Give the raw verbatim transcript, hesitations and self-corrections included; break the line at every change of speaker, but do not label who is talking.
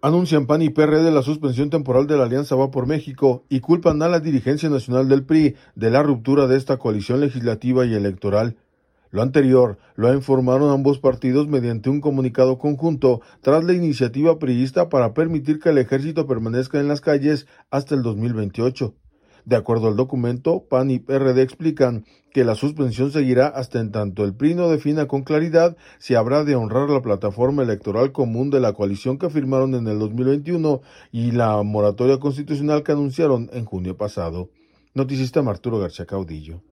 Anuncian P A N y P R D la suspensión temporal de la Alianza Va por México y culpan a la dirigencia nacional del P R I de la ruptura de esta coalición legislativa y electoral. Lo anterior lo informaron ambos partidos mediante un comunicado conjunto tras la iniciativa priista para permitir que el ejército permanezca en las calles hasta el dos mil veintiocho. De acuerdo al documento, P A N y P R D explican que la suspensión seguirá hasta en tanto el P R I no defina con claridad si habrá de honrar la plataforma electoral común de la coalición que firmaron en el dos mil veintiuno y la moratoria constitucional que anunciaron en junio pasado. Noticista Arturo García Caudillo.